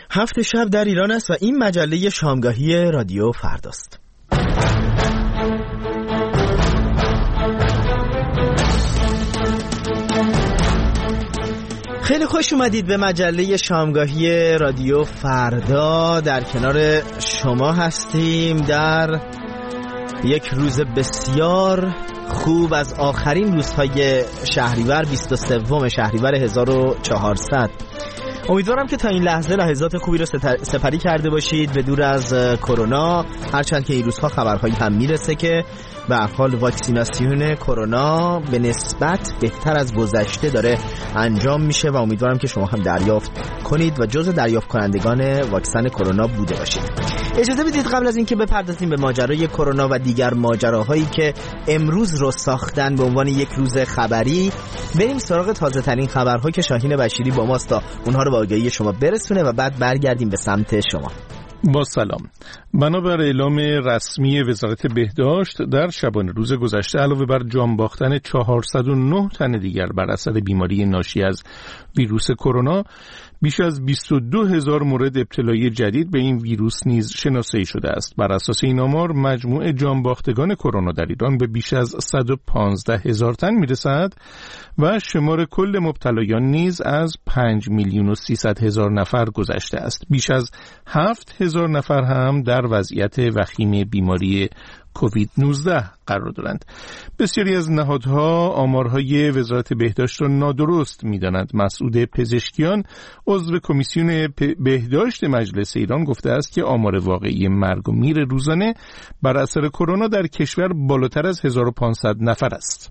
7 شب در ایران است و این مجله شامگاهی رادیو فرداست. خیلی خوش اومدید به مجله شامگاهی رادیو فردا. در کنار شما هستیم در یک روز بسیار خوب از آخرین روزهای شهریور، 23 شهریور 1400. امیدوارم که تا این لحظه لحظات خوبی رو سپری کرده باشید به دور از کرونا، هرچند که این روزها خبرهایی هم میرسه که به هر حال واکسیناسیون کرونا به نسبت بهتر از گذشته داره انجام میشه و امیدوارم که شما هم دریافت کنید و جزو دریافت کنندگان واکسن کرونا بوده باشید. اجازه بدید قبل از اینکه بپردازیم به ماجرای کرونا و دیگر ماجراهایی که امروز رو ساختن به عنوان یک روز خبری، بریم سراغ تازه ترین خبرها که شاهین بشیری با ماست تا اونها رو به آگاهی شما برسونه و بعد برگردیم به سمت شما. با سلام. بنابر اعلام رسمی وزارت بهداشت در شبانه روز گذشته علاوه بر جان باختن 409 تن دیگر بر اثر بیماری ناشی از ویروس کرونا، بیش از 22,000 مورد ابتلایی جدید به این ویروس نیز شناسایی شده است. بر اساس این آمار مجموع جان باختگان کرونا در ایران به بیش از 115,000 تن میرسد و شمار کل مبتلایان نیز از 5,300,000 نفر گذشته است. بیش از 7,000 نفر هم در وضعیت وخیم بیماری کووید 19 قرار دارند. بسیاری از نهادها آمارهای وزارت بهداشت را نادرست می‌دانند. مسعود پزشکیان، عضو کمیسیون بهداشت مجلس ایران، گفته است که آمار واقعی مرگ و میر روزانه بر اثر کرونا در کشور بالاتر از 1500 نفر است.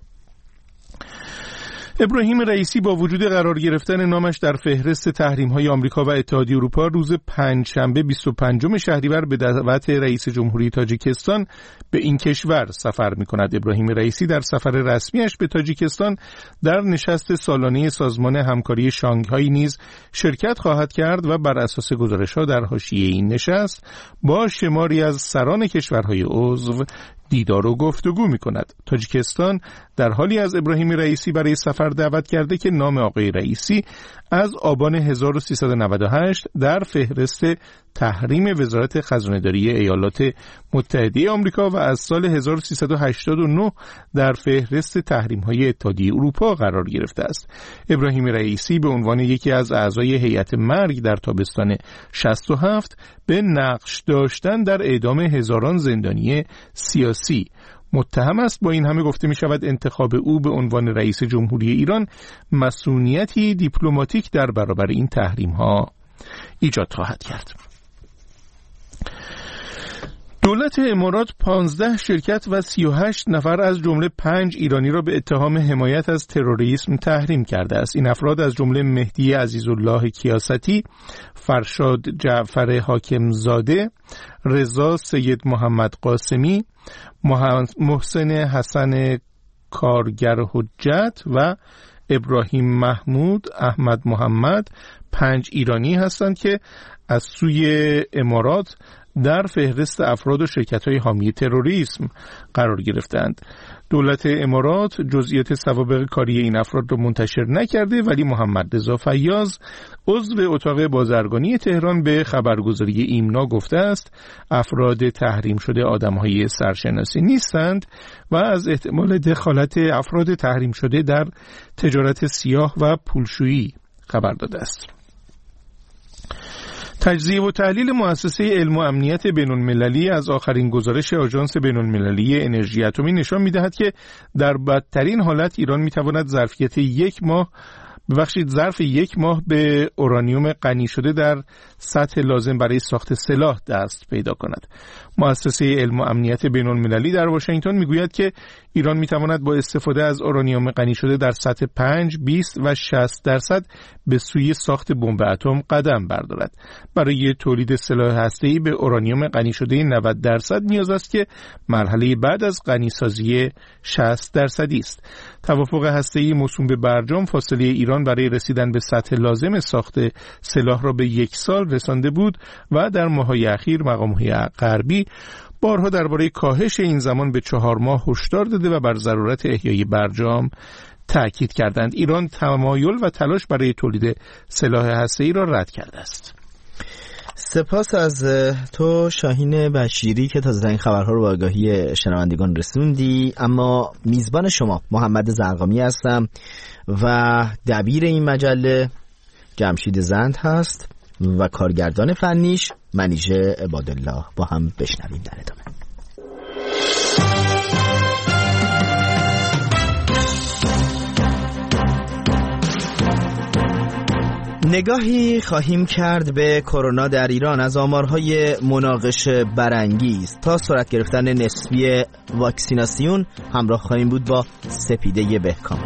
ابراهیم رئیسی با وجود قرار گرفتن نامش در فهرست تحریم‌های آمریکا و اتحادیه اروپا روز پنجشنبه 25 شهریور به دعوت رئیس جمهوری تاجیکستان به این کشور سفر می‌کند. ابراهیم رئیسی در سفر رسمیش به تاجیکستان در نشست سالانه سازمان همکاری شانگهای نیز شرکت خواهد کرد و بر اساس گزارش‌ها در حاشیه این نشست با شماری از سران کشورهای عضو دیدار و گفتگو می کند. تاجیکستان در حالی از ابراهیم رئیسی برای سفر دعوت کرده که نام آقای رئیسی از آبان 1398 در فهرست تحریم وزارت خزانه‌داری ایالات متحده آمریکا و از سال 1389 در فهرست تحریم‌های اتحادیه اروپا قرار گرفته است. ابراهیم رئیسی به عنوان یکی از اعضای هیئت مرگ در تابستان 67 به نقش داشتن در اعدام هزاران زندانی سیاسی متهم است. با این همه گفته می شود انتخاب او به عنوان رئیس جمهوری ایران مسئولیتی دیپلماتیک در برابر این تحریم ها ایجاد خواهد کرد. دولت امارات 15 شرکت و 38 نفر از جمله 5 ایرانی را به اتهام حمایت از تروریسم تحریم کرده است. این افراد از جمله مهدی عزیزالله کیاستی، فرشاد جعفر حاکمزاده، رضا سید محمد قاسمی، محسن حسن کارگر حجت و ابراهیم محمود احمد محمد 5 ایرانی هستند که از سوی امارات در فهرست افراد و شرکت‌های حامی تروریسم قرار گرفتند. دولت امارات جزئیات سوابق کاری این افراد را منتشر نکرده، ولی محمد رضا فیاض، عضو اتاق بازرگانی تهران، به خبرگزاری ایمنا گفته است افراد تحریم شده آدم‌های سرشناسی نیستند و از احتمال دخالت افراد تحریم شده در تجارت سیاه و پولشویی خبر داده است. تجزیه و تحلیل مؤسسه علم و امنیت بین‌المللی از آخرین گزارش آژانس بین‌المللی انرژی اتمی نشان می‌دهد که در بدترین حالت ایران می‌تواند ظرف یک ماه به اورانیوم غنی شده در سطح لازم برای ساخت سلاح دست پیدا کند. مؤسسه علم و امنیت بین‌المللی در واشنگتن میگوید که ایران میتواند با استفاده از اورانیوم غنی شده در سطح 5, 20 و 60% به سوی ساخت بمب اتم قدم بردارد. برای تولید سلاح هسته‌ای به اورانیوم غنی شده 90% نیاز است که مرحله بعد از غنیسازی 60% است. توافق هسته‌ای موسوم به برجام فاصله ایران برای رسیدن به سطح لازم ساخت سلاح را به 1 سال رسانده بود و در ماه‌های اخیر مقام‌های غربی بارها درباره کاهش این زمان به 4 ماه هشدار داده و بر ضرورت احیای برجام تأکید کردند. ایران تمایل و تلاش برای تولید سلاح هسته‌ای را رد کرده است. سپاس از تو شاهین بشیری که تازه این خبرها رو به آگاهی شنوندگان رسوندی. اما میزبان شما محمد زرقامی هستم و دبیر این مجله جمشید زند هست و کارگردان فنیش منیژه عبادالله. با هم بشنویم در ادامه. نگاهی خواهیم کرد به کرونا در ایران، از آمارهای مناقشه برانگیز تا سرعت گرفتن نسبی واکسیناسیون. همراه خواهیم بود با سپیده بهکام.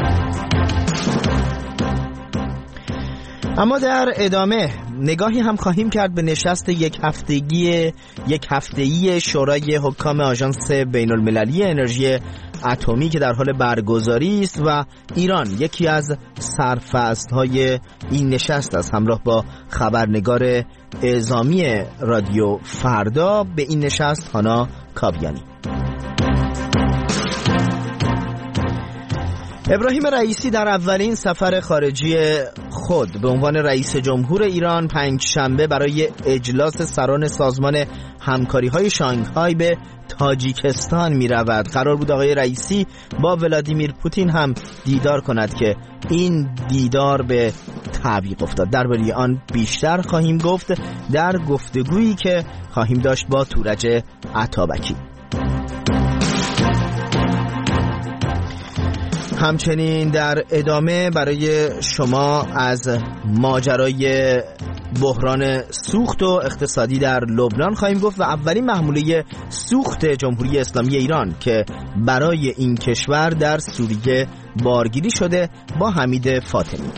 اما در ادامه نگاهی هم خواهیم کرد به نشست یک هفته‌ای شورای حکام آژانس بین‌المللی انرژی اتمی که در حال برگزاری است و ایران یکی از سرفصل‌های این نشست است. همراه با خبرنگار اعزامی رادیو فردا به این نشست هانا کاویانی. ابراهیم رئیسی در اولین سفر خارجی خود به عنوان رئیس جمهور ایران پنجشنبه برای اجلاس سران سازمان همکاری‌های شانگهای به تاجیکستان می رود. قرار بود آقای رئیسی با ولادیمیر پوتین هم دیدار کند که این دیدار به تعویق افتاد. درباره آن بیشتر خواهیم گفت در گفتگویی که خواهیم داشت با تورج عطابکی. همچنین در ادامه برای شما از ماجرای بحران سوخت و اقتصادی در لبنان خواهیم گفت و اولین محموله سوخت جمهوری اسلامی ایران که برای این کشور در سوریه بارگیری شده با حمید فاطمی.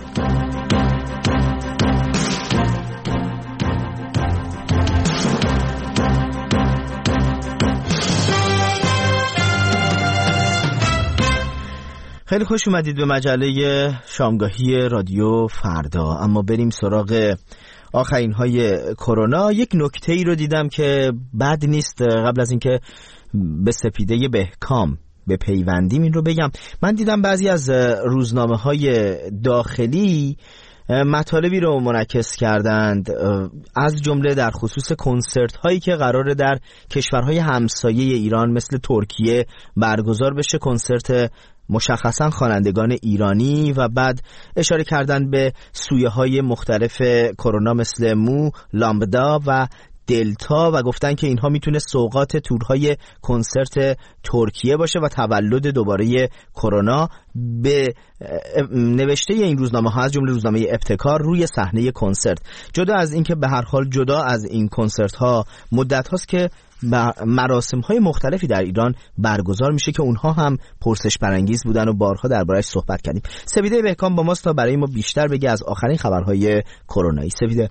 خیلی خوش اومدید به مجله شامگاهی رادیو فردا. اما بریم سراغ آخرین های کرونا. یک نکته ای رو دیدم که بد نیست قبل از اینکه به سپیده بهکام به پیوندیم این رو بگم. من دیدم بعضی از روزنامه های داخلی مطالبی رو منعکس کردند، از جمله در خصوص کنسرت هایی که قراره در کشورهای همسایه ایران مثل ترکیه برگزار بشه، کنسرت مشخصا خوانندگان ایرانی، و بعد اشاره کردن به سویه های مختلف کرونا مثل مو، لامبدا و دلتا و گفتن که اینها میتونه سوغات تورهای کنسرت ترکیه باشه و تولد دوباره کرونا. به نوشته این روزنامه ها از جمله روزنامه ابتکار روی صحنه کنسرت، جدا از اینکه به هر حال جدا از این کنسرت ها مدت هاست که مراسم های مختلفی در ایران برگزار میشه که اونها هم پرسش برانگیز بودن و بارها درباره‌اش صحبت کردیم. سپیده بهکام با ماست تا برای ما بیشتر بگه از آخرین خبرهای کرونایی. سپیده.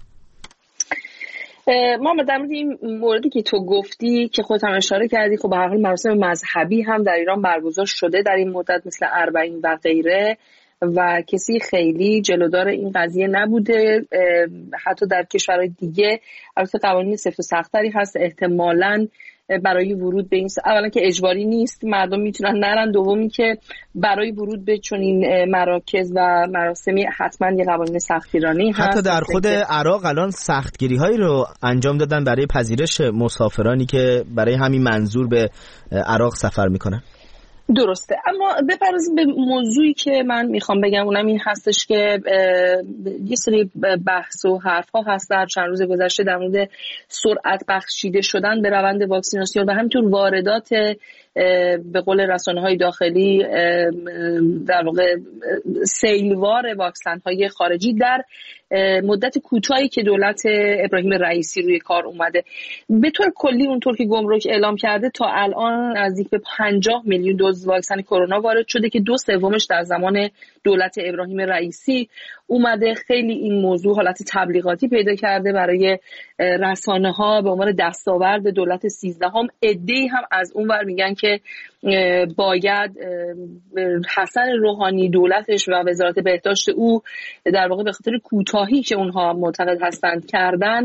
محمد، در مورد این موردی که تو گفتی که خودت هم اشاره کردی، خب به هر حال مراسم مذهبی هم در ایران برگزار شده در این مدت مثل اربعین و غیره و کسی خیلی جلودار این قضیه نبوده. حتی در کشورهای دیگه البته قوانین سفت و سخت‌تری هست، احتمالاً برای ورود به این اولا که اجباری نیست، مردم میتونن نرن، دومی که برای ورود به چنین مراکز و مراسمی حتما یه قوانین سختگیرانه هست. حتی در خود عراق الان سختگیری هایی رو انجام دادن برای پذیرش مسافرانی که برای همین منظور به عراق سفر میکنن. درسته، اما بپردازیم به موضوعی که من میخوام بگم، اونم این هستش که یه سری بحث و حرف ها هست در چند روز گذشته در مورد سرعت بخشیده شدن به روند واکسیناسیون و همینطور واردات به قول رسانه‌های داخلی در واقع سیلوار واکسن‌های خارجی در مدت کوتاهی که دولت ابراهیم رئیسی روی کار اومده. به طور کلی اونطور که گمرک اعلام کرده تا الان نزدیک به 50 میلیون دوز واکسن کرونا وارد شده که 2/3 در زمان دولت ابراهیم رئیسی اومده. خیلی این موضوع حالت تبلیغاتی پیدا کرده برای رسانه‌ها به عنوان دستاورد دولت 13ام. عده‌ای هم از اونور میگن که باید حسن روحانی دولتش و وزارت بهداشت او در واقع به خاطر کوتاهی که اونها معتقد هستند کردن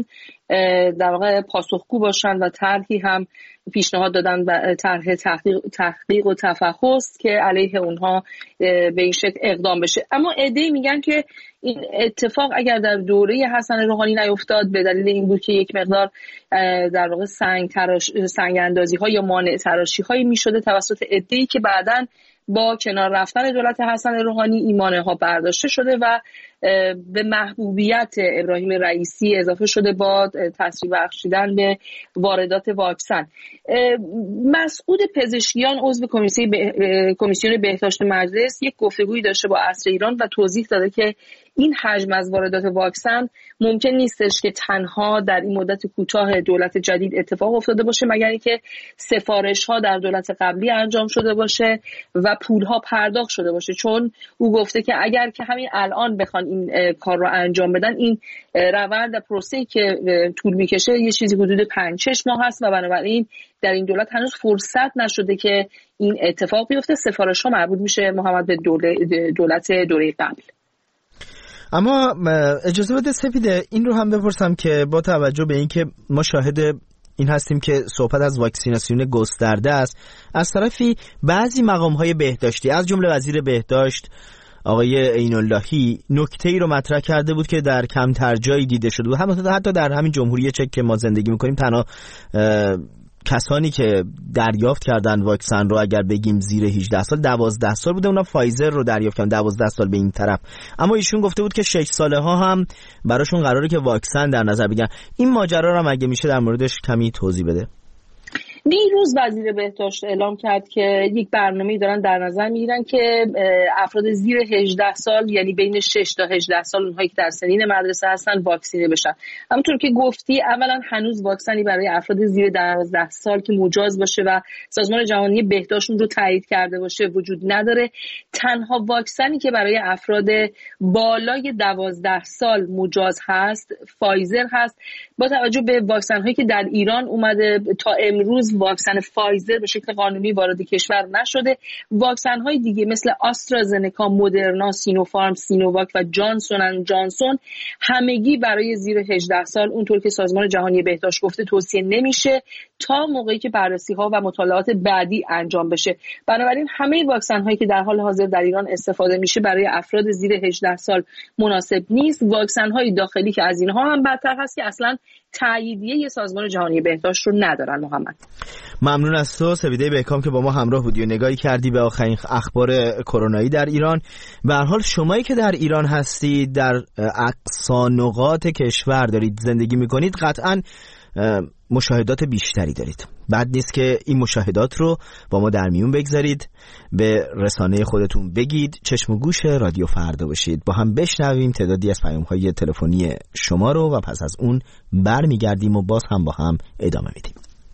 در واقع پاسخگو باشن و طرحی هم پیشنهاد دادن و طرح تحقیق و تفحص که علیه اونها به این شکل اقدام بشه. اما عده‌ای میگن که این اتفاق اگر در دوره حسن روحانی نیفتاد به دلیل این بود که یک مقدار در واقع سنگ اندازی ها یا مانع تراشی هایی میشده توسط عده‌ای که بعداً با کنار رفتن دولت حسن روحانی این مانع ها برداشته شده و به محبوبیت ابراهیم رئیسی اضافه شده با تسریع بخشیدن به واردات واکسن. مسعود پزشکیان عضو کمیسیون بهداشت مجلس یک گفتگویی داشته با عصر ایران و توضیح داده که این حجم از واردات واکسن ممکن نیستش که تنها در این مدت کوتاه دولت جدید اتفاق افتاده باشه مگر اینکه سفارش‌ها در دولت قبلی انجام شده باشه و پول‌ها پرداخت شده باشه، چون او گفته که اگر که همین الان بخوان این کار رو انجام بدن این روند و پروسه‌ای که طول می‌کشه یه چیزی حدود 5-6 ماه هست و بنابراین در این دولت هنوز فرصت نشده که این اتفاق بیفته. سفارش‌ها مربوط میشه محمد به دولت دوره قبل. اما اجازه بده سپیده این رو هم بپرسم که با توجه به اینکه ما شاهد این هستیم که صحبت از واکسیناسیون گسترده است، از طرفی بعضی مقام‌های بهداشتی از جمله وزیر بهداشت آقای عین‌اللهی نکته‌ای رو مطرح کرده بود که در کمتر جایی دیده شده بود. حتی در همین جمهوری چک که ما زندگی می‌کنیم تنها کسانی که دریافت کردن واکسن رو اگر بگیم زیر 18 سال 12 سال بوده، اونا فایزر رو دریافت کردن 12 سال به این طرف. اما ایشون گفته بود که 6 ساله ها هم براشون قراره که واکسن در نظر بگیرن. این ماجرا رو هم اگه میشه در موردش کمی توضیح بده. دیروز وزیر بهداشت اعلام کرد که یک برنامه‌ای دارن در نظر میگیرن که افراد زیر 18 سال یعنی بین 6 تا 18 سال اونهایی که در سنین مدرسه هستن واکسینه بشن. همونطور که گفتی اولا هنوز واکسنی برای افراد زیر 12 سال که مجاز باشه و سازمان جهانی بهداشت رو تایید کرده باشه وجود نداره. تنها واکسنی که برای افراد بالای 12 سال مجاز هست فایزر هست. با توجه به واکسن هایی که در ایران اومده تا امروز واکسن فایزر به شکل قانونی وارد کشور نشده. واکسن های دیگه مثل آسترازنکا، مدرنا، سینوفارم، سینوواک و جانسون اند جانسون همگی برای زیر 18 سال اونطور که سازمان جهانی بهداشت گفته توصیه نمیشه تا موقعی که بررسی ها و مطالعات بعدی انجام بشه. بنابراین همه واکسن هایی که در حال حاضر در ایران استفاده میشه برای افراد زیر 18 سال مناسب نیست. واکسن های داخلی که از اینها هم بدتر هست که اصلا تاییدیه سازمان جهانی بهداشت رو ندارن. محمد ممنون از تو سپیده بهکام که با ما همراه بودی و نگاهی کردی به آخرین اخبار کرونایی در ایران. به هر حال شمایی که در ایران هستید در اقصا نقاط کشور دارید زندگی میکنید قطعاً مشاهدات بیشتری دارید. بد نیست که این مشاهدات رو با ما در میون بگذارید، به رسانه خودتون بگید، چشم و گوش رادیو فردا باشید. با هم بشنویم تعدادی از پیام‌های تلفنی شما رو و پس از اون برمیگردیم و باز هم با هم ادامه میدیم.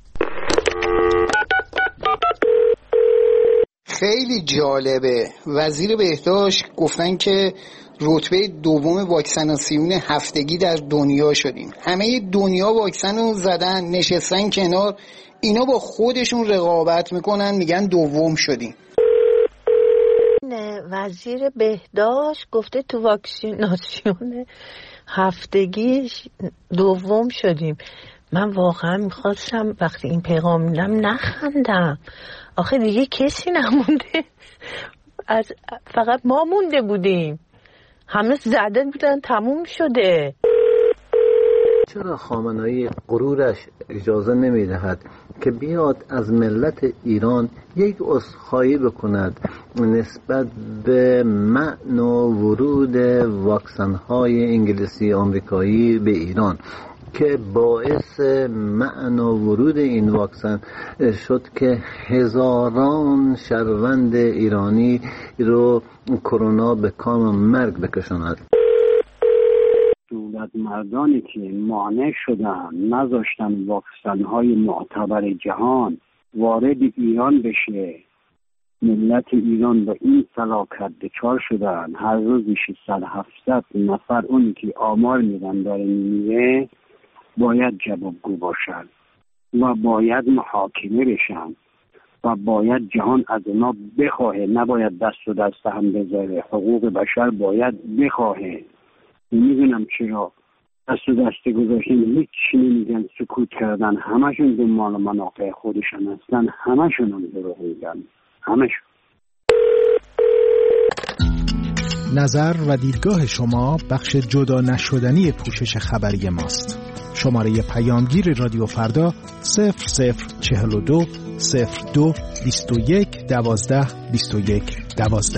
خیلی جالبه. وزیر بهداشت گفتن که رتبه دوم واکسیناسیون هفتگی در دنیا شدیم. همه دنیا واکسن رو زدن، نشستن کنار، اینا با خودشون رقابت میکنن میگن دوم شدیم. وزیر بهداشت گفته تو واکسیناسیون هفتگی دوم شدیم. من واقعا میخواستم وقتی این پیغام میدم نخندم. آخه دیگه کسی نمونده، فقط ما مونده بودیم، همه زده بودن تموم شده. چرا خامنه‌ای غرورش اجازه نمیدهد که بیاد از ملت ایران یک عذرخواهی بکند نسبت به منع ورود واکسن‌های انگلیسی آمریکایی به ایران که باعث منع ورود این واکسن شد که هزاران شهروند ایرانی رو کرونا به کام مرگ بکشاند. دولت مردانی که مانع شدن نذاشتن واکسن‌های معتبر جهان وارد ایران بشه، ملت ایران با این فلاکت دچار شدن. هر روز 600-700 نفر اونی که آمار میدن داره میمیره باید جوابگو باشن و باید محاکمه بشن و باید جهان از اونا بخواهه، نباید دست و دست هم بذاره. حقوق بشر باید بخواهه. میدونم چرا دست و دسته گذاشتن، هیچ چی نمیگن، سکوت کردن، همشون دنبال منافع خودشون هستن، همشون هم دروغ میگن، همشون. نظر و دیدگاه شما بخش جدا نشدنی پوشش خبری ماست. شماره پیامگیر رادیو فردا 0042 02 21 12 21 12.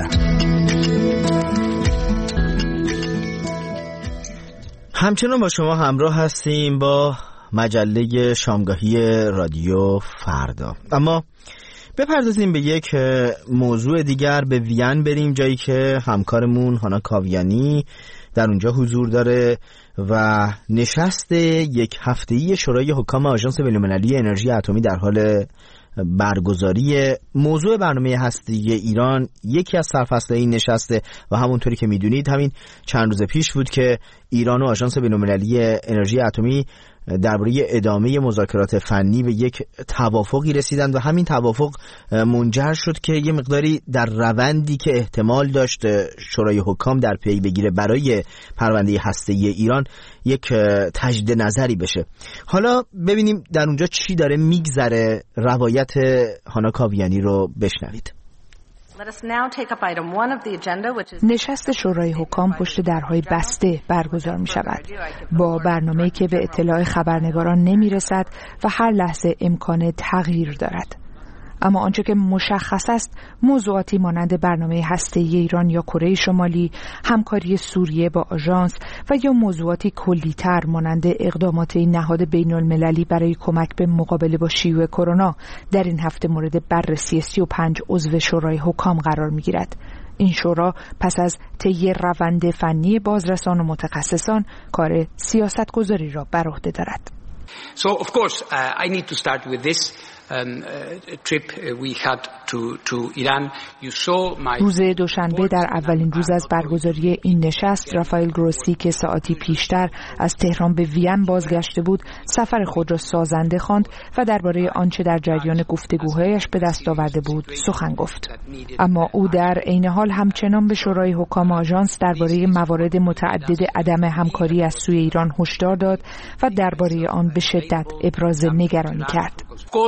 همچنان با شما همراه هستیم با مجله شامگاهی رادیو فردا. اما بپردازیم به یک موضوع دیگر، به وین بریم، جایی که همکارمون هانا کاویانی در اونجا حضور داره و نشست یک هفته‌ای شورای حکام آژانس بین‌المللی انرژی اتمی در حال برگزاری. موضوع برنامه هسته‌ای ایران یکی از سرفصل‌های این نشسته و همونطوری که میدونید همین چند روز پیش بود که ایران و آژانس بین‌المللی انرژی اتمی درباره ادامه مذاکرات فنی به یک توافقی رسیدند و همین توافق منجر شد که یه مقداری در روندی که احتمال داشت شورای حکام در پی بگیره برای پرونده هسته‌ای ایران یک تجدید نظری بشه. حالا ببینیم در اونجا چی داره میگذره. روایت هانا کاویانی رو بشنوید. نشست شورای حکام پشت درهای بسته برگزار می شود، با برنامه‌ای که به اطلاع خبرنگاران نمی رسد و هر لحظه امکان تغییر دارد. اما آنچه که مشخص است موضوعاتی مانند برنامه هسته‌ای ایران یا کره شمالی، همکاری سوریه با آژانس و یا موضوعاتی کلی‌تر مانند اقدامات نهاد بین‌المللی برای کمک به مقابله با شیوع کرونا در این هفته مورد بررسی 35 عضو شورای حکام قرار می‌گیرد. این شورا پس از طی روند فنی بازرسان و متخصصان کار سیاستگذاری را بر عهده دارد. So of course I need to start with this trip we had to Iran. You saw my روز دوشنبه در اولین روز از برگزاری این نشست، رافائل گروسی که ساعتی پیشتر از تهران به وین بازگشته بود سفر خود را سازنده خواند و درباره آنچه در جریان گفتگوهایش به دست آورده بود سخن گفت. اما او در عین حال همچنان به شورای حکام آژانس درباره موارد متعدد عدم همکاری از سوی ایران هشدار داد و درباره آن به شدت ابراز نگرانی کرد.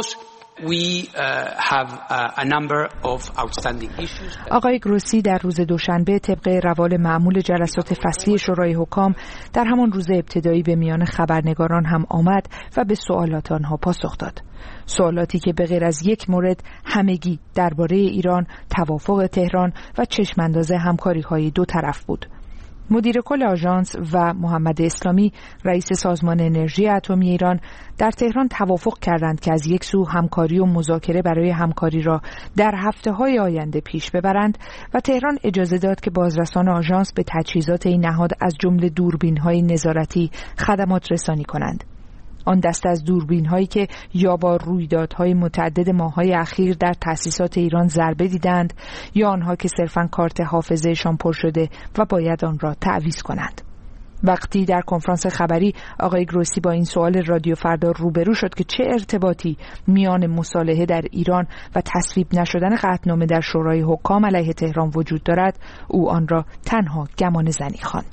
آقای گروسی در روز دوشنبه طبق روال معمول جلسات فصلی شورای حکام در همان روز ابتدایی به میان خبرنگاران هم آمد و به سوالات آنها پاسخ داد. سوالاتی که به غیر از یک مورد همگی درباره ایران، توافق تهران و چشمانداز همکاری‌های دو طرف بود. مدیر کل آژانس و محمد اسلامی رئیس سازمان انرژی اتمی ایران در تهران توافق کردند که از یک سو همکاری و مذاکره برای همکاری را در هفته‌های آینده پیش ببرند و تهران اجازه داد که بازرسان آژانس به تجهیزات این نهاد از جمله دوربین‌های نظارتی خدمات رسانی کنند. آن دست از دوربین هایی که یا با رویدادهای متعدد ماه‌های اخیر در تأسیسات ایران ضربه دیدند یا آنها که صرفاً کارت حافظه‌شان پر شده و باید آن را تعویض کنند. وقتی در کنفرانس خبری آقای گروسی با این سوال رادیو فردا روبرو شد که چه ارتباطی میان مصالحه در ایران و تصویب نشدن قطعنامه در شورای حکام علیه تهران وجود دارد، او آن را تنها گمان زنی خواند.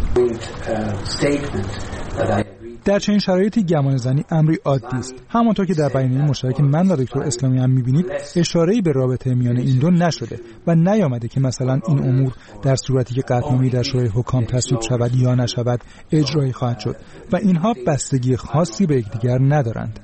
در چنین شرایطی گمانه‌زنی امری عادی است. همانطور که در بیانیه مشترک من و دکتر اسلامی هم می‌بینید، اشاره‌ای به رابطه میان این دو نشده و نیامده که مثلا این امور در صورتی که قطعنامه‌ای در شورای حکام تصویب شود یا نشود اجرایی خواهد شد و اینها بستگی خاصی به یکدیگر ندارند.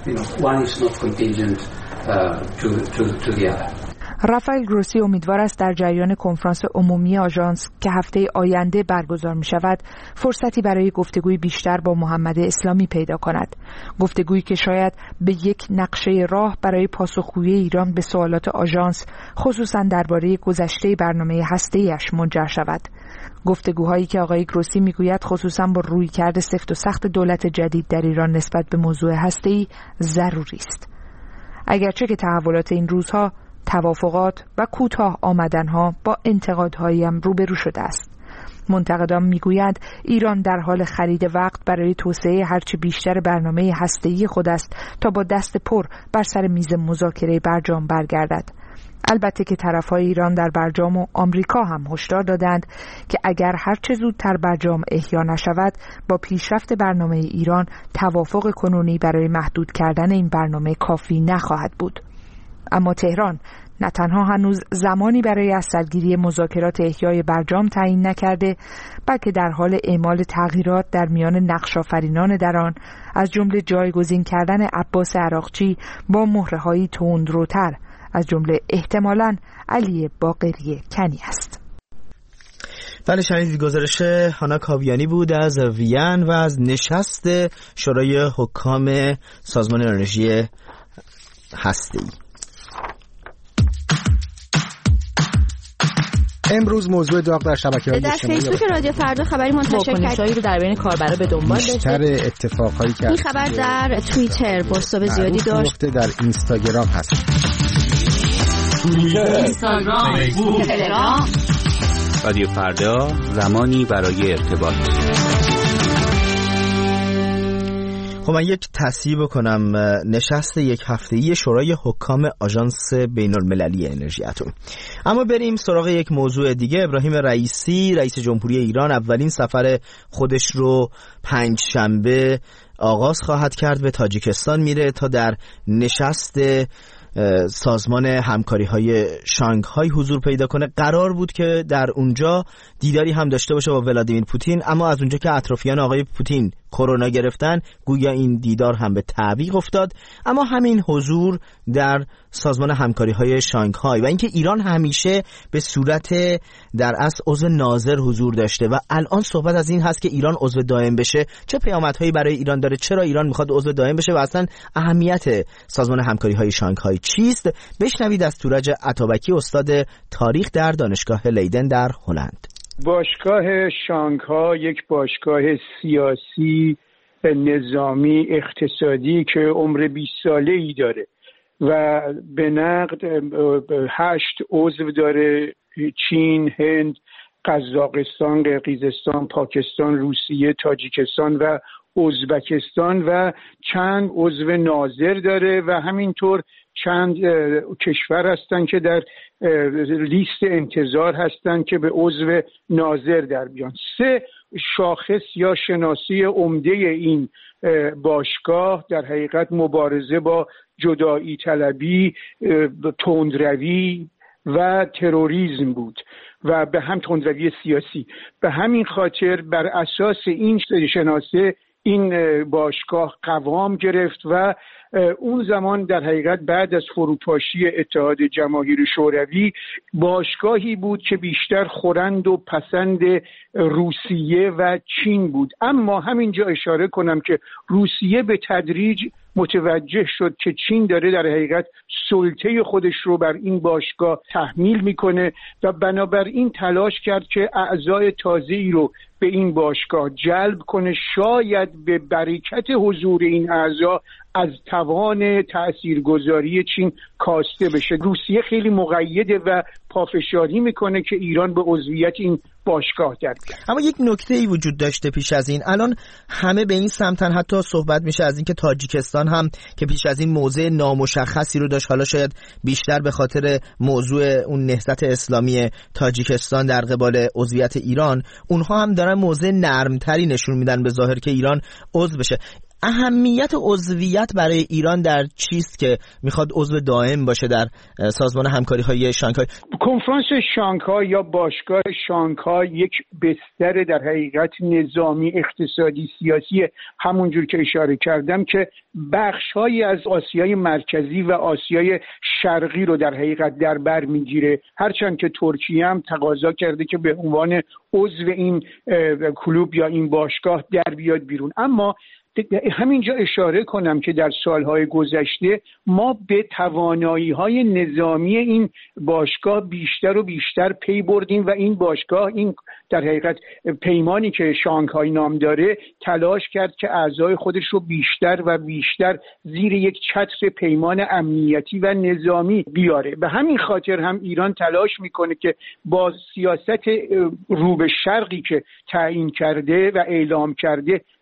رافائل گروسی امیدوار است در جریان کنفرانس عمومی آژانس که هفته آینده برگزار می شود فرصتی برای گفتگوی بیشتر با محمد اسلامی پیدا کند. گفتگویی که شاید به یک نقشه راه برای پاسخگویی ایران به سوالات آژانس خصوصا درباره گذشته برنامه هسته‌ایش منجر شود. گفتگوهایی که آقای گروسی میگوید خصوصا با رویکرد سفت و سخت دولت جدید در ایران نسبت به موضوع هسته‌ای ضروری است. اگرچه که تحولات این روزها توافقات و کوتاه آمدنها با انتقادهایی هم روبرو شده است. منتقدان میگویند ایران در حال خرید وقت برای توسعه هرچه بیشتر برنامه هسته‌ای خود است تا با دست پر بر سر میز مذاکره برجام برگردد. البته که طرفهای ایران در برجام و آمریکا هم هشدار دادند که اگر هر چه زودتر برجام احیا نشود با پیشرفت برنامه ایران توافق کنونی برای محدود کردن این برنامه کافی نخواهد بود. اما تهران نه تنها هنوز زمانی برای از سرگیری مذاکرات احیای برجام تعیین نکرده، بلکه در حال اعمال تغییرات در میان نقش‌آفرینان در آن، از جمله جایگزین کردن عباس عراقچی با مهره‌هایی تندروتر، از جمله احتمالاً علی باقری کنی است. بله، شنیدید گزارش هانا کاویانی بود از وین و از نشست شورای حکام سازمان انرژی هسته‌ای. امروز موضوع داغ در شبکه‌های اجتماعی در فیسبوک رادیو فردا خبری منتشر کرد رو در بین کاربرا به دنبال داشته. بیشتر اتفاقایی که این خبر در توییتر بازتاب زیادی داشت. در اینستاگرام هست. اینستاگرام، فیسبوک، تلگرام. رادیو فردا، زمانی برای ارتباط. خب من یک تصحیح بکنم. نشست یک هفته‌ای شورای حکام آژانس بین‌المللی انرژی اتم. اما بریم سراغ یک موضوع دیگه. ابراهیم رئیسی رئیس جمهوری ایران اولین سفر خودش رو پنجشنبه آغاز خواهد کرد. به تاجیکستان میره تا در نشست سازمان همکاری‌های شانگهای حضور پیدا کنه. قرار بود که در اونجا دیداری هم داشته باشه با ولادیمیر پوتین، اما از اونجا که اطرافیان آقای پوتین کرونا گرفتن گویا این دیدار هم به تعویق افتاد. اما همین حضور در سازمان همکاری‌های شانگهای و اینکه ایران همیشه به صورت در اصل عضو ناظر حضور داشته و الان صحبت از این هست که ایران عضو دائم بشه، چه پیامدهایی برای ایران داره؟ چرا ایران میخواد عضو دائم بشه و اصلا اهمیت سازمان همکاری‌های شانگهای چیست؟ بشنوید از تورج عطابکی، استاد تاریخ در دانشگاه لیدن در هلند. باشگاه شانگهای یک باشگاه سیاسی، نظامی، اقتصادی که عمر 20 ساله‌ای داره و به نقد 8 عضو داره: چین، هند، قزاقستان، قرقیزستان، پاکستان، روسیه، تاجیکستان و ازبکستان و چند عضو ناظر داره و همینطور چند کشور هستن که در لیست انتظار هستن که به عضو ناظر در بیان. 3 شاخص یا شناسی عمده این باشگاه در حقیقت مبارزه با جدایی طلبی، تندروی و تروریسم بود و به هم تندروی سیاسی. به همین خاطر بر اساس این شناسه این باشگاه قوام گرفت و اون زمان در حقیقت بعد از فروپاشی اتحاد جماهیر شوروی باشگاهی بود که بیشتر خورند و پسند روسیه و چین بود. اما همینجا اشاره کنم که روسیه به تدریج متوجه شد که چین داره در حقیقت سلطه خودش رو بر این باشگاه تحمیل میکنه و بنابراین تلاش کرد که اعضای تازه‌ای رو به این باشگاه جلب کنه، شاید به برکت حضور این اعضا از توان تاثیرگذاری چین کاسته بشه. روسیه خیلی مقیده و پافشاری میکنه که ایران به عضویت این باشگاه در بیاد. اما یک نکته‌ای وجود داشته پیش از این، الان همه به این سمتن، حتی صحبت میشه از اینکه تاجیکستان هم که پیش از این موضع نامشخصی رو داشت، حالا شاید بیشتر به خاطر موضوع اون نهضت اسلامی تاجیکستان در قبال عضویت ایران، اونها هم دارن موضع نرمتری نشون میدن به ظاهر که ایران عضو بشه. اهمیت عضویت برای ایران در چیست که میخواد عضو دائم باشه در سازمان همکاری‌های شانگهای؟ کنفرانس شانگهای یا باشگاه شانگهای یک بستر در حقیقت نظامی، اقتصادی، سیاسی، همونجور که اشاره کردم، که بخش‌هایی از آسیای مرکزی و آسیای شرقی رو در حقیقت در بر میگیره، هرچند که ترکیه هم تقاضا کرده که به عنوان عضو این کلوب یا این باشگاه در بیاد بیرون. اما همینجا اشاره کنم که در سالهای گذشته ما به توانایی‌های نظامی این باشگاه بیشتر و بیشتر پی بردیم و این باشگاه، این در حقیقت پیمانی که شانگهای نام داره، تلاش کرد که اعضای خودش رو بیشتر و بیشتر زیر یک چتر پیمان امنیتی و نظامی بیاره. به همین خاطر هم ایران تلاش میکنه که با سیاست رو به شرقی که تعیین کرده و اعلام کرده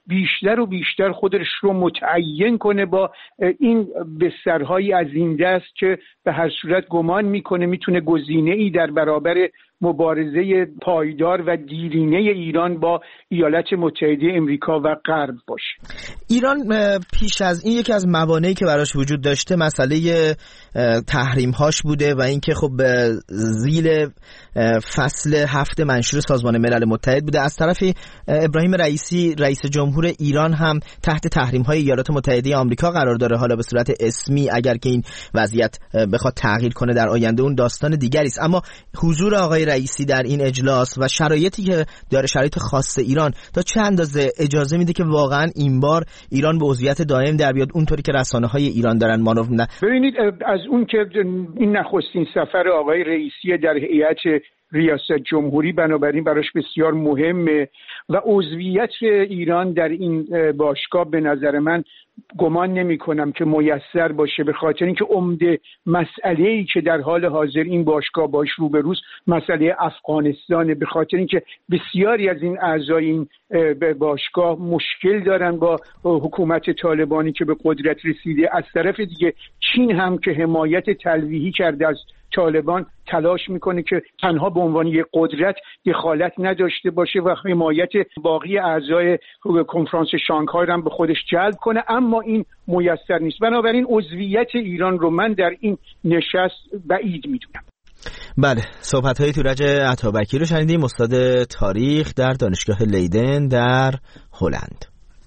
بیشتر و بیشتر خودش رو متعین کنه با این بسترهای از این دست که به هر صورت گمان میکنه میتونه گزینه‌ای در برابر مبارزه پایدار و دیرینه ایران با ایالات متحده امریکا و غرب باشه. ایران پیش از این یکی از موانعی که براش وجود داشته مسئله تحریم‌هاش بوده و اینکه خب زیر فصل 7 منشور سازمان ملل متحد بوده. از طرفی ابراهیم رئیسی رئیس جمهور ایران هم تحت تحریم‌های ایالات متحده آمریکا قرار داره، حالا به صورت اسمی، اگر که این وضعیت بخواد تغییر کنه در آینده اون داستان دیگری است. اما حضور آقای رئیسی در این اجلاس و شرایطی که داره، شرایط خاص ایران، تا چه اندازه اجازه میده که واقعا این بار ایران به عضویت دائم در بیاد اونطوری که رسانه‌های ایران دارن مانور میدن؟ ببینید، از اون که این نخستین سفر آقای رئیسی در هیئت ریاست جمهوری بنابراین براش بسیار مهمه و عضویت ایران در این باشگاه به نظر من گمان نمی کنم که میسر باشه، به خاطر اینکه عمده مسئله‌ای که در حال حاضر این باشگاه باش روبروست مسئله افغانستانه، به خاطر اینکه بسیاری از این اعضای این باشگاه مشکل دارن با حکومت طالبانی که به قدرت رسیده. از طرف دیگه چین هم که حمایت تلویحی کرده از طالبان تلاش میکنه که تنها به عنوان یک قدرت دخالت نداشته باشه و حمایت باقی اعضای کنفرانس شانگهای هم به خودش جلب کنه، اما این میسر نیست. بنابراین عضویت ایران رو من در این نشست بعید میدونم. بله، صحبت‌های تورج عطابکی رو شنیدیم، استاد تاریخ در دانشگاه لیدن در هلند.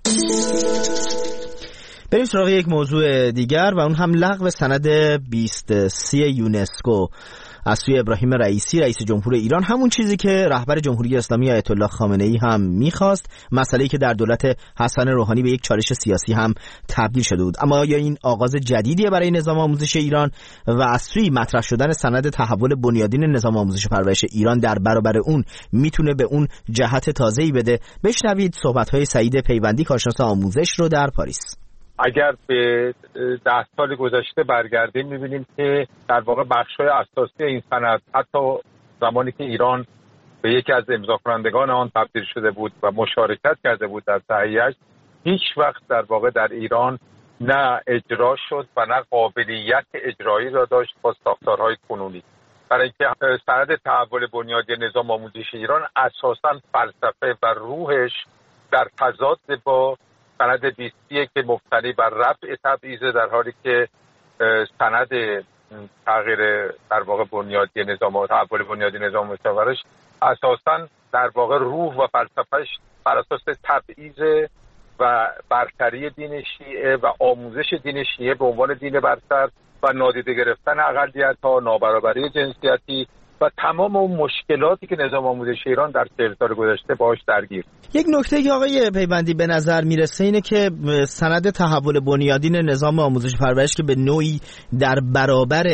بریم سراغ یک موضوع دیگر و اون هم لغو سند 2030 یونسکو از سوی ابراهیم رئیسی رئیس جمهور ایران، همون چیزی که رهبر جمهوری اسلامی آیت الله خامنه‌ای هم می‌خواست، مسئله‌ای که در دولت حسن روحانی به یک چالش سیاسی هم تبدیل شده بود. اما آیا این آغاز جدیدیه برای نظام آموزش ایران و از سوی مطرح شدن سند تحول بنیادین نظام آموزش و پرورش ایران در برابر اون میتونه به اون جهت تازه‌ای بده؟ بشنوید صحبت‌های سعید پیوندی، کارشناس آموزش رو در پاریس. اگر به 10 سال گذشته برگردیم می‌بینیم که در واقع بخش‌های اساسی این سند، حتی زمانی که ایران به یکی از امضاکنندگان آن تبدیل شده بود و مشارکت کرده بود در تهیه‌اش، هیچ وقت در واقع در ایران نه اجرا شد و نه قابلیت اجرایی را داشت با ساختارهای کنونی. برای اینکه سند تحول بنیادی نظام آموزش ایران اساساً فلسفه و روحش در تضاد با سند 2030 که مبتنی بر رفع تبعیض، در حالی که سند تغییر در واقع بنیادی نظام تحول بنیادی نظام مشاورش اساساً در واقع روح و فلسفهش بر اساس تبعیض و برتری دین شیعه و آموزش دین شیعه به عنوان دین برتر و نادیده گرفتن اقلیت‌ها، نابرابری جنسیتی و تمام اون مشکلاتی که نظام آموزش ایران در 40 سال گذشته باهاش درگیر. یک نکته که آقای پیوندی به نظر میرسه اینه که سند تحول بنیادین نظام آموزش و پرورش که به نوعی در برابر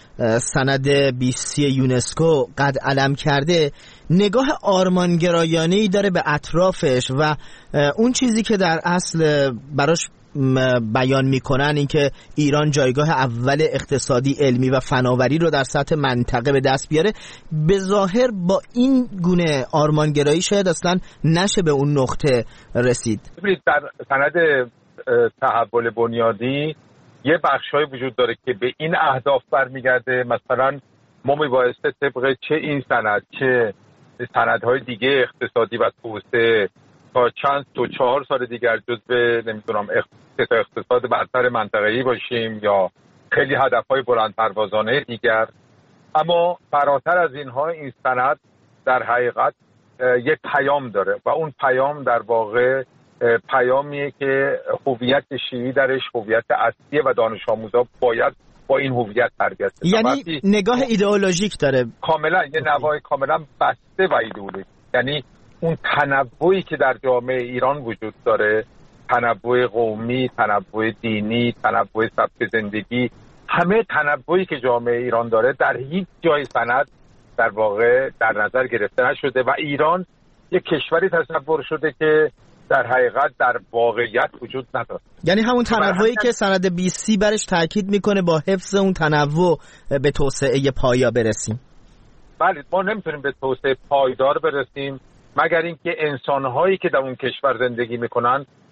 سند 2030 یونسکو قد علم کرده، نگاه آرمانگرایانه‌ای داره به اطرافش و اون چیزی که در اصل براش بیان میکنن این که ایران جایگاه اول اقتصادی، علمی و فناوری رو در سطح منطقه به دست بیاره، به ظاهر با این گونه آرمانگرایی شاید اصلا نشه به اون نقطه رسید. در سند تحول بنیادی یه بخش‌های وجود داره که به این اهداف برمیگرده. مثلا ما میبایسته طبق چه این سند چه سندهای دیگه اقتصادی و توسعه تا چند تا 4 سال دیگر جزو نمیدونم اقتصاد برتر منطقه‌ای باشیم یا خیلی هدفهای بلند پروازانه دیگر. اما فراتر از اینها این سند در حقیقت یک پیام داره و اون پیام در واقع پیامیه که هویت شیعی درش هویت اصلیه و دانش آموزا باید با این هویت تربیت بشن. یعنی نگاه ایدئولوژیک داره کاملا، یه نگاه کاملا بسته و ایدئولوژیک. یعنی اون تنوعی که در جامعه ایران وجود داره، تنوع قومی، تنوع دینی، تنوع سبک زندگی، همه تنوعی که جامعه ایران داره در هیچ جای سند در واقع در نظر گرفته نشده و ایران یک کشوری تصور شده که در حقیقت در واقعیت وجود نداره. یعنی همون تنوعی که سند 2030 برش تاکید میکنه با حفظ اون تنوع به توسعه پایا برسیم. بله، ما نمیتونیم به توسعه پایدار برسیم مگر اینکه انسان‌هایی که در اون کشور زندگی میکنن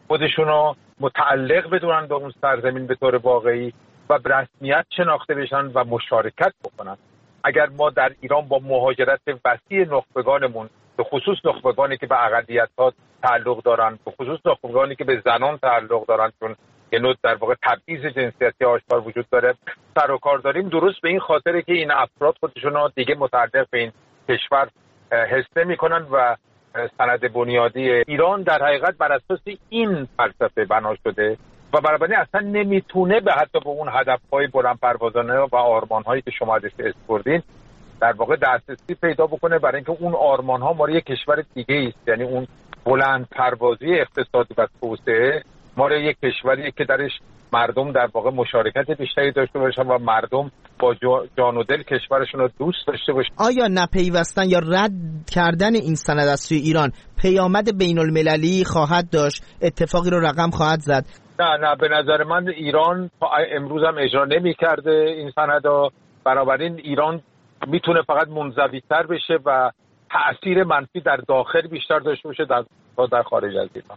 خودشونو متعلق بدونن به اون سرزمین به طور واقعی و به رسمیت شناخته بشن و مشارکت بکنن. اگر ما در ایران با مهاجرت وسیع نخبگانمون، به خصوص نخبگانی که به اقلیت‌ها تعلق دارن، به خصوص نخبگانی که به زنان تعلق دارن، چون یه نوع در واقع تبعیض جنسیتی آشکار وجود داره، سر و کار داریم، درست به این خاطره که این افراد خودشون دیگه متعلق به این کشور حس نمی‌کنن و سند بنیادی ایران در حقیقت بر اساس این فلسفه بنا شده و بنابراین اصلا نمیتونه به حتی به اون هدف‌های بلندپروازانه و آرمان‌هایی که شما ازش اسپردین در واقع دسترسی پیدا بکنه، برای اینکه اون آرمان‌ها ما یک کشور دیگه است. یعنی اون بلندپروازی اقتصادی و توسعه ما رو یک کشوری که درش مردم در واقع مشارکت بیشتری داشته باشن و مردم با جان و دل کشورشون رو دوست داشته باشن. آیا نپیوستن یا رد کردن این سند از سوی ایران پیامد بین‌المللی خواهد داشت؟ اتفاقی رو رقم خواهد زد؟ نه به نظر من ایران امروز هم اجرا نمی‌کرده این سندو، بنابراین ایران میتونه فقط منزوی‌تر بشه و تأثیر منفی در داخل بیشتر داشته باشه تا در خارج از ایران.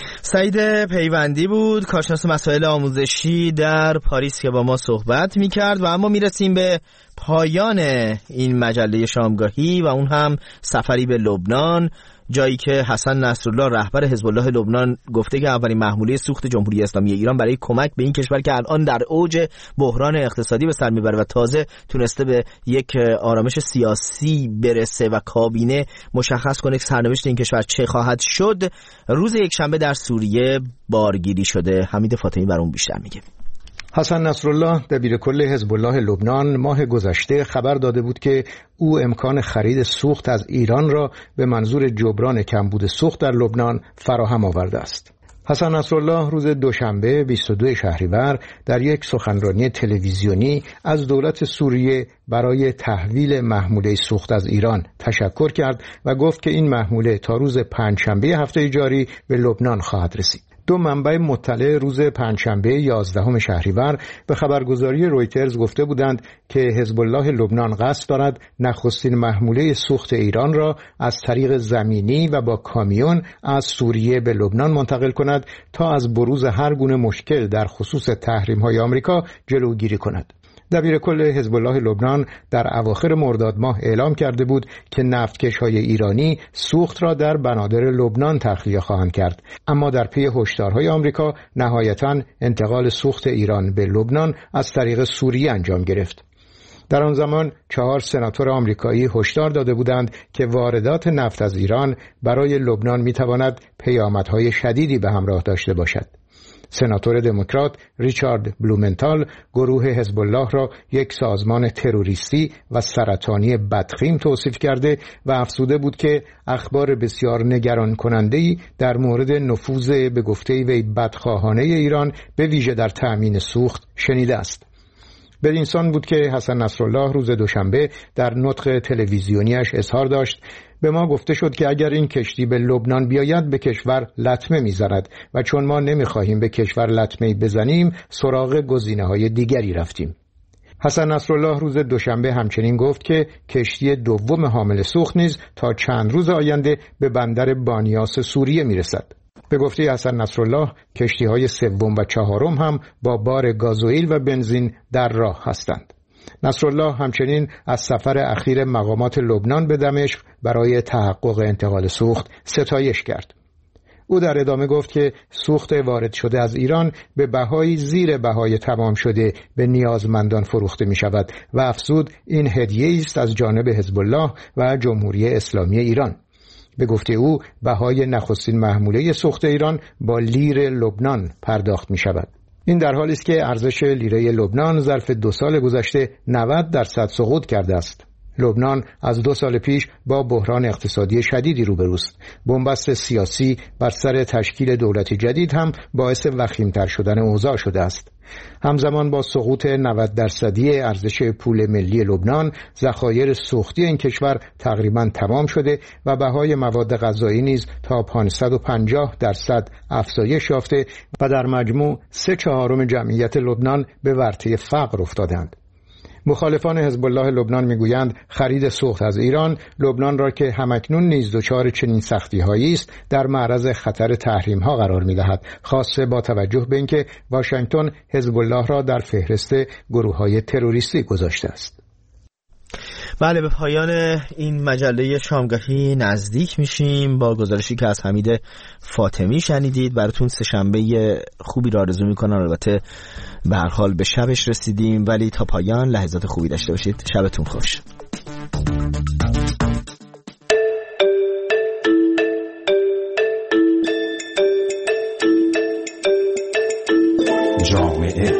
سعید پیوندی بود، کارشناس مسائل آموزشی در پاریس که با ما صحبت میکرد. و اما میرسیم به پایان این مجله شامگاهی و اون هم سفری به لبنان، جایی که حسن نصرالله رهبر حزب الله لبنان گفته که اولین محموله سوخت جمهوری اسلامی ایران برای کمک به این کشور که الان در اوج بحران اقتصادی به سر میبره و تازه تونسته به یک آرامش سیاسی برسه و کابینه مشخص کنه که سرنوشت این کشور چه خواهد شد، روز یکشنبه در سوریه بارگیری شده. حمید فاطمی برام بیشتر میگه. حسن نصرالله دبیرکل حزب الله لبنان ماه گذشته خبر داده بود که او امکان خرید سوخت از ایران را به منظور جبران کمبود سوخت در لبنان فراهم آورده است. حسن نصرالله روز دوشنبه 22 شهریور در یک سخنرانی تلویزیونی از دولت سوریه برای تحویل محموله سوخت از ایران تشکر کرد و گفت که این محموله تا روز پنجشنبه هفته جاری به لبنان خواهد رسید. دو منبع مطلع روز پنجشنبه 11 شهریور به خبرگزاری رویترز گفته بودند که حزب الله لبنان قصد دارد نخستین محموله سوخت ایران را از طریق زمینی و با کامیون از سوریه به لبنان منتقل کند تا از بروز هر گونه مشکل در خصوص تحریم‌های آمریکا جلوگیری کند. دبیرکل حزب الله لبنان در اواخر مرداد ماه اعلام کرده بود که نفتکش‌های ایرانی سوخت را در بنادر لبنان تخلیه خواهند کرد، اما در پی هشدارهای آمریکا نهایتاً انتقال سوخت ایران به لبنان از طریق سوریه انجام گرفت. در آن زمان 4 سناتور آمریکایی هشدار داده بودند که واردات نفت از ایران برای لبنان می‌تواند پیامدهای شدیدی به همراه داشته باشد. سناتور دموکرات ریچارد بلومنتال گروه حزب الله را یک سازمان تروریستی و سرطانی بدخیم توصیف کرده و افزوده بود که اخبار بسیار نگران کننده‌ای در مورد نفوذ به گفته وی بدخواهانه ایران به ویژه در تأمین سوخت شنیده است. بدین سان بود که حسن نصرالله روز دوشنبه در نطق تلویزیونیش اظهار داشت: به ما گفته شد که اگر این کشتی به لبنان بیاید به کشور لطمه می‌زند و چون ما نمی‌خواهیم به کشور لطمه‌ای بزنیم سراغ گزینه‌های دیگری رفتیم. حسن نصرالله روز دوشنبه همچنین گفت که کشتی دوم حامل سوخت نیز تا چند روز آینده به بندر بانیاس سوریه می‌رسد. به گفته حسن نصرالله کشتی‌های سوم و چهارم هم با بار گازوئیل و بنزین در راه هستند. نصرالله همچنین از سفر اخیر مقامات لبنان به دمشق برای تحقق انتقال سوخت ستایش کرد. او در ادامه گفت که سوخت وارد شده از ایران به بهایی زیر بهای تمام شده به نیازمندان فروخته می شود و افزود این هدیه است از جانب حزب الله و جمهوری اسلامی ایران. به گفته او بهای نخستین محموله سوخت ایران با لیر لبنان پرداخت می شود. این در حالی است که ارزش لیره لبنان ظرف 2 سال گذشته 90% سقوط کرده است. لبنان از 2 سال پیش با بحران اقتصادی شدیدی روبروست. بنبست سیاسی بر سر تشکیل دولت جدید هم باعث وخیم‌تر شدن اوضاع شده است. همزمان با سقوط 90% ارزش پول ملی لبنان، ذخایر سوختی این کشور تقریباً تمام شده و بهای مواد غذایی نیز تا 550% افزایش یافته و در مجموع 3/4 جمعیت لبنان به ورطه فقر افتادند. مخالفان حزب الله لبنان میگویند خرید سوخت از ایران لبنان را که همکنون نیز دچار چنین سختی‌هایی است در معرض خطر تحریم‌ها قرار می‌دهد، خاصه با توجه به اینکه واشنگتن حزب الله را در فهرست گروه‌های تروریستی گذاشته است. بله، به پایان این مجله شامگاهی نزدیک میشیم با گزارشی که از حمید فاطمی شنیدید. براتون سه‌شنبه خوبی را آرزو میکنم. البته به هر حال به شبش رسیدیم، ولی تا پایان لحظات خوبی داشته باشید. شبتون خوش. جامعه.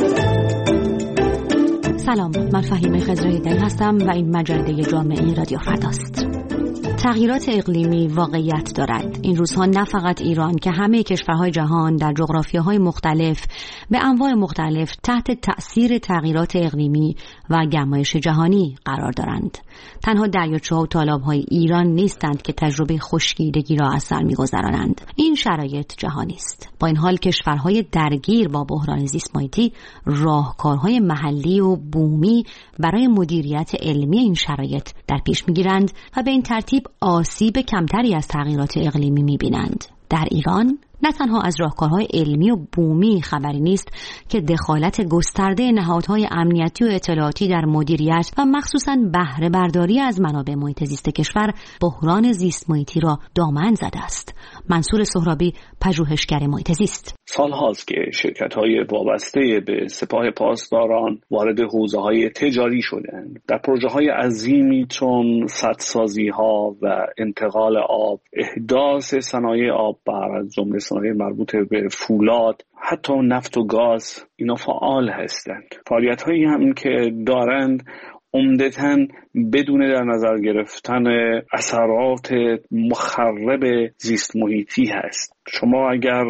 سلام، من فهیمه خضرایدل هستم و این مجله جامعه رادیو فرداست. تغییرات اقلیمی واقعیت دارد. این روزها نه فقط ایران که همه کشورهای جهان در جغرافیاهای مختلف به انواع مختلف تحت تأثیر تغییرات اقلیمی و گرمایش جهانی قرار دارند. تنها دریاچه‌ها و تالاب‌های ایران نیستند که تجربه خشکیدگی را از سر می‌گذرانند. این شرایط جهانی است. با این حال کشورهای درگیر با بحران زیست محیطی راهکارهای محلی و بومی برای مدیریت علمی این شرایط در پیش می‌گیرند و به این ترتیب آسیب کمتری از تغییرات اقلیمی می‌بینند. در ایران نه تنها از راهکارهای علمی و بومی خبری نیست که دخالت گسترده نهادهای امنیتی و اطلاعاتی در مدیریت و مخصوصاً بهره برداری از منابع محیط زیست کشور بحران زیست محیطی را دامن زده است. منصور سهرابی، پژوهشگر محیط زیست: سال هاست که شرکت‌های وابسته به سپاه پاسداران وارد حوزه‌های تجاری شدند. در پروژه‌های عظیمی چون سدسازی‌ها و انتقال آب، احداث صنایع آببر از جمله صنایع مربوط به فولاد، حتی نفت و گاز، اینا فعال هستند. فعالیت‌هایی هم که دارند عمدتاً بدون در نظر گرفتن اثرات مخرب زیست محیطی هست. شما اگر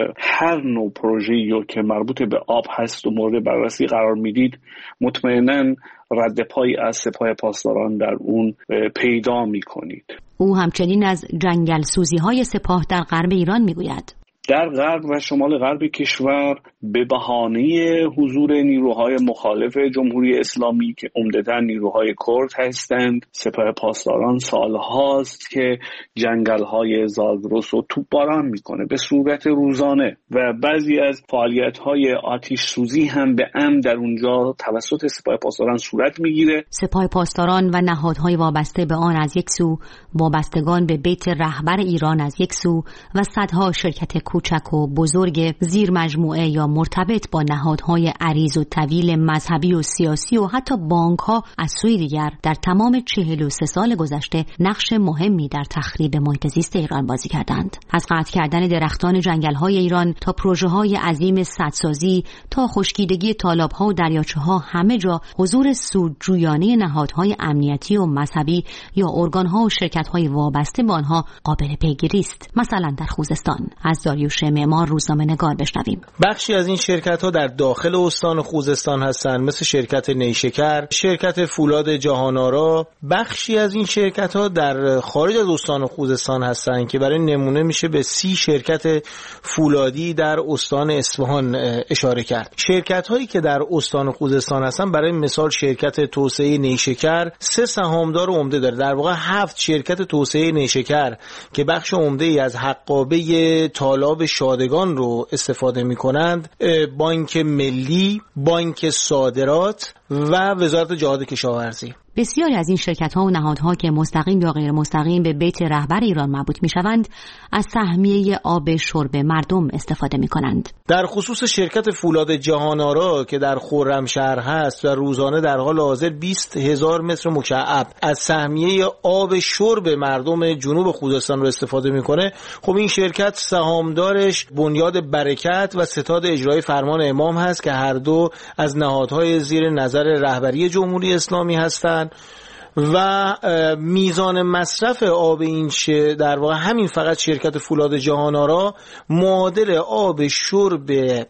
هر نوع پروژه‌ای که مربوط به آب هست و مورد بررسی قرار میدید، مطمئناً رد پایی از سپاه پاسداران در اون پیدا میکنید. او همچنین از جنگل سوزی‌های سپاه در غرب ایران میگوید: در غرب و شمال غرب کشور به بهانه حضور نیروهای مخالف جمهوری اسلامی که عمدتاً نیروهای کرد هستند، سپاه پاسداران سالهاست که جنگل‌های زاگرس رو توپباران میکنه به صورت روزانه و بعضی از فعالیت‌های آتش سوزی هم به عمد در اونجا توسط سپاه پاسداران صورت میگیره. سپاه پاسداران و نهادهای وابسته به آن از یک سو، وابستگان به بیت رهبر ایران از یک سو و صدها شرکت کوچک و بزرگ زیر مجموعه یا مرتبط با نهادهای عریض و طویل مذهبی و سیاسی و حتی بانک‌ها از سوی دیگر در تمام 43 سال گذشته نقش مهمی در تخریب محیط زیست ایران بازی کردند. از قطع کردن درختان جنگل‌های ایران تا پروژه‌های عظیم سدسازی تا خشکیدگی تالاب‌ها و دریاچه‌ها، همه جا حضور سودجویانه نهادهای امنیتی و مذهبی یا ارگان‌ها و شرکت‌های وابسته به آنها قابل پیگیری است. مثلا در خوزستان. از داریوش معمار، روزنامه‌نگار، بشنویم: بخشی از این شرکت‌ها در داخل استان خوزستان هستند، مثل شرکت نیشکر، شرکت فولاد جهان‌آرا. بخشی از این شرکت‌ها در خارج از استان خوزستان هستند که برای نمونه میشه به 30 شرکت فولادی در استان اصفهان اشاره کرد. شرکت‌هایی که در استان خوزستان هستند، برای مثال شرکت توسعه نیشکر 3 سهامدار عمده داره. در واقع 7 شرکت توسعه نیشکر که بخش عمده‌ای از حقابه تالاب شادگان رو استفاده می‌کنند، بانک ملی، بانک صادرات و وزارت جهاد کشاورزی. بسیاری از این شرکت‌ها و نهادها که مستقیم یا غیر مستقیم به بیت رهبر ایران مربوط می‌شوند، از سهمیه آب شرب مردم استفاده می‌کنند. در خصوص شرکت فولاد جهان‌آرا که در خرمشهر هست و روزانه در حال حاضر 20,000 متر مکعب از سهمیه آب شرب مردم جنوب خوزستان رو استفاده می‌کنه، خب این شرکت سهامدارش بنیاد برکت و ستاد اجرایی فرمان امام هست که هر دو از نهادهای زیر نظر رهبری جمهوری اسلامی هستند و میزان مصرف آب این در واقع همین فقط شرکت فولاد جهان‌آرا معادل آب شرب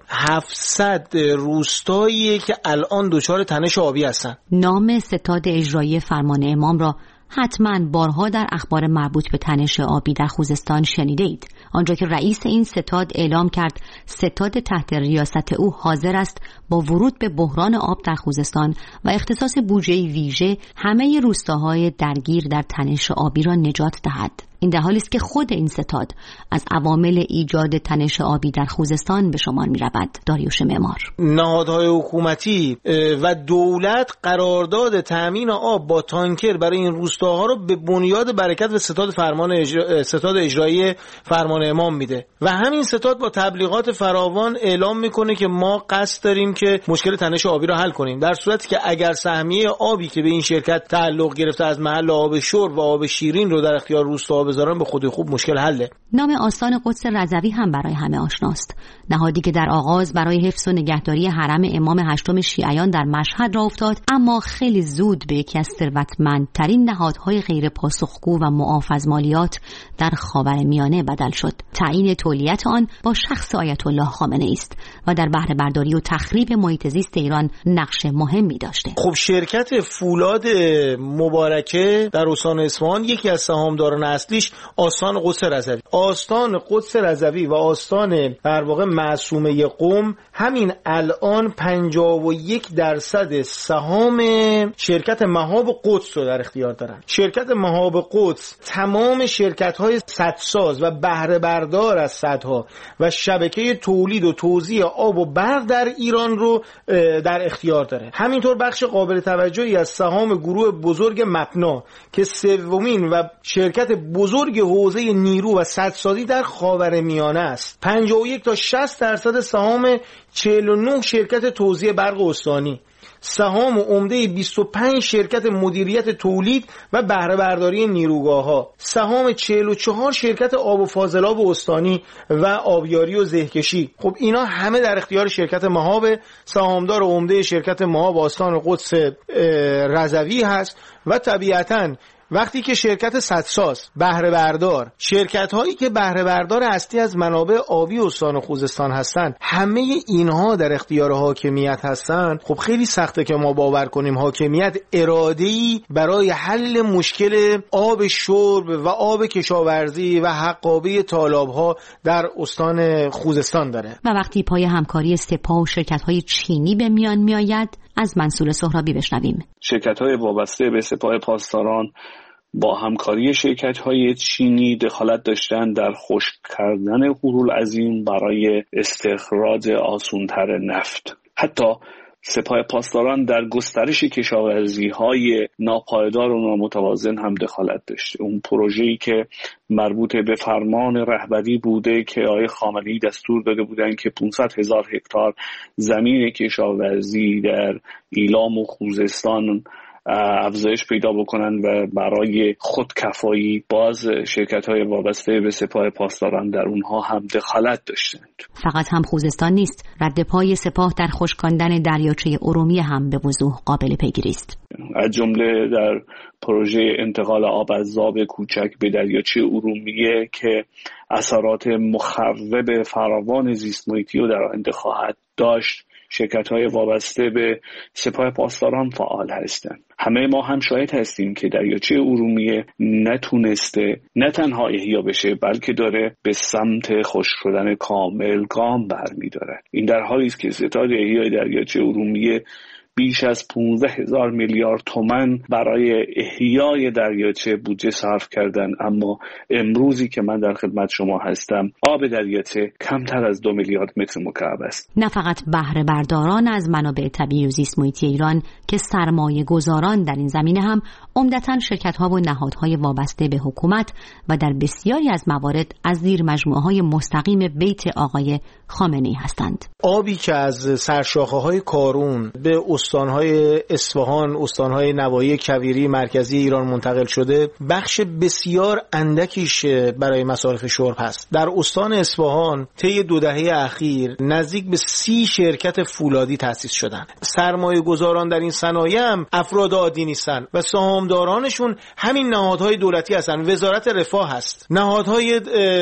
700 روستاییه که الان دچار تنش آبی هستن. نام ستاد اجرایی فرمان امام را حتما بارها در اخبار مربوط به تنش آبی در خوزستان شنیدید، آنجا که رئیس این ستاد اعلام کرد ستاد تحت ریاست او حاضر است با ورود به بحران آب در خوزستان و اختصاص بودجه ویژه همه روستاهای درگیر در تنش آبی را نجات دهد. این در حالی است که خود این ستاد از عوامل ایجاد تنش آبی در خوزستان به شمار می رود. داریوش معمار: نهادهای حکومتی و دولت قرارداد تامین آب با تانکر برای این روستاها رو به بنیاد برکت و ستاد اجرایی فرمان امام میده و همین ستاد با تبلیغات فراوان اعلام میکنه که ما قصد داریم که مشکل تنش آبی رو حل کنیم، در صورتی که اگر سهمیه آبی که به این شرکت تعلق گرفته از محل آب شرب و آب شیرین رو در اختیار روستا بذارن به خود خوب مشکل حله. نام آستان قدس رضوی هم برای همه آشناست. نهادی که در آغاز برای حفظ و نگهداری حرم امام هشتم شیعیان در مشهد راه افتاد، اما خیلی زود به یکی از ثروتمندترین نهادهای غیر پاسخگو و معاف از مالیات در خاورمیانه بدل شد. تعیین تولیت آن با شخص آیت الله خامنه‌ای است و در بهره برداری و تخریب محیط زیست ایران نقش مهمی داشته. خب شرکت فولاد مبارکه در استان اصفهان یکی از سهامداران اصلیش آستان قدس رضوی. آستان قدس رضوی و آستان در واقع معصومه قم همین الان 51% سهام شرکت مهاب قدس رو در اختیار دارن. شرکت مهاب قدس تمام شرکت‌های سدساز و بهره بردار از سدها و شبکه تولید و توزیع آب و برق در ایران رو در اختیار داره. همینطور بخش قابل توجهی از سهام گروه بزرگ مپنا که سومین و شرکت بزرگ حوزه نیرو و سدسازی در خاورمیانه است. 51 تا 60% سهام 49 شرکت توزیع برق استانی، سهام عمده 25 شرکت مدیریت تولید و بهره برداری نیروگاه‌ها، سهام 44 شرکت آب و فاضلاب استانی و آبیاری و زهکشی. خب اینا همه در اختیار شرکت مهاب. سهامدار عمده شرکت مهاب آستان قدس رضوی هست و طبیعتاً وقتی که شرکت سدساز بهره بردار، شرکت هایی که بهره بردار اصلی از منابع آبی استان خوزستان هستند، همه اینها در اختیار حاکمیت هستند، خب خیلی سخته که ما باور کنیم حاکمیت اراده‌ای برای حل مشکل آب شرب و آب کشاورزی و حقابه تالاب‌ها در استان خوزستان داره. و وقتی پای همکاری سپاه و شرکت‌های چینی به میان میآید، از منصور سهرابی بشنویم. شرکت‌های وابسته به سپاه پاسداران با همکاری شرکت‌های چینی دخالت داشتن در خشک کردن هورالعظیم برای استخراج آسان‌تر نفت. حتی سپاه پاسداران در گسترش کشاورزی‌های ناپایدار و نامتوازن هم دخالت داشته. اون پروژه‌ای که مربوط به فرمان رهبری بوده که آقای خامنه‌ای دستور داده بودن که 500,000 هکتار زمین کشاورزی در ایلام و خوزستان افزایش پیدا بکنن و برای خودکفایی، باز شرکت‌های وابسته به سپاه پاسداران در اونها هم دخالت داشتند. فقط هم خوزستان نیست، رد پای سپاه در خشکاندن دریاچه ارومیه هم به وضوح قابل پیگیری است. از جمله در پروژه انتقال آب از ذاب کوچک به دریاچه ارومیه که اثرات مخرب فراوان زیست محیطی رو در آینده خواهد داشت، شرکت‌های وابسته به سپاه پاسداران فعال هستند. همه ما هم شاهد هستیم که دریاچه ارومیه نتونسته نه تنها احیا بشه، بلکه داره به سمت خشک شدن کامل گام برمی‌داره. این در حالی است که ستاد احیای دریاچه ارومیه بیش از 15,000 میلیارد تومان برای احیای دریاچه بودجه صرف کردن، اما امروزی که من در خدمت شما هستم آب دریاچه کمتر از 2 میلیارد متر مکعب است. نه فقط بهره برداران از منابع طبیعی و زیست محیطی ایران که سرمایه گذاران در این زمینه هم عمدتاً شرکت‌ها و نهادهای وابسته به حکومت و در بسیاری از موارد از زیر مجموعه‌های مستقیم بیت آقای خامنه‌ای هستند. آبی که از سرشاخه‌های کارون به استانهای اصفهان، استانهای نواحی کویری مرکزی ایران منتقل شده، بخش بسیار اندکیش برای مصارف شرب هست. در استان اصفهان طی 2 دهه اخیر نزدیک به 30 شرکت فولادی تأسیس شدن. سرمایه گذاران در این صنایع هم افراد عادی نیستن و سهامدارانشون همین نهادهای دولتی هستن، وزارت رفاه هست، نهادهای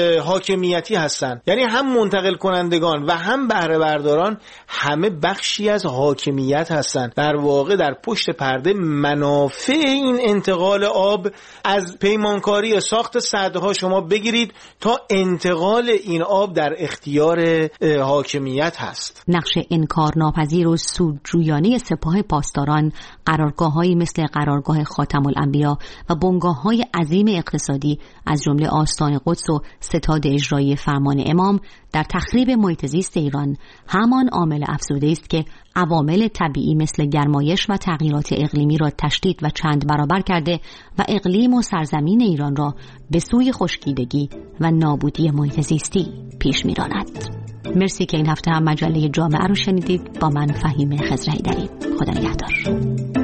حاکمیتی هستن، یعنی هم منتقل کنندگان و هم بهره برداران همه بخشی از حاکمیت هستن. هستن. در واقع در پشت پرده منافع این انتقال آب از پیمانکاری یا ساخت سدها شما بگیرید تا انتقال این آب در اختیار حاکمیت هست. نقش انکارناپذیر و سودجویانه سپاه پاسداران، قرارگاه‌هایی مثل قرارگاه خاتم الانبیا و بنگاه‌های عظیم اقتصادی از جمله آستان قدس و ستاد اجرایی فرمان امام در تخریب محیط زیست ایران همان عامل افزوده است که عوامل طبیعی مثل گرمایش و تغییرات اقلیمی را تشدید و چند برابر کرده و اقلیم و سرزمین ایران را به سوی خشکیدگی و نابودی محیط زیستی پیش می‌راند. مرسی که این هفته هم مجله جامعه رو شنیدید. با من فهیمه خضرهیدری. خدا نگهدار.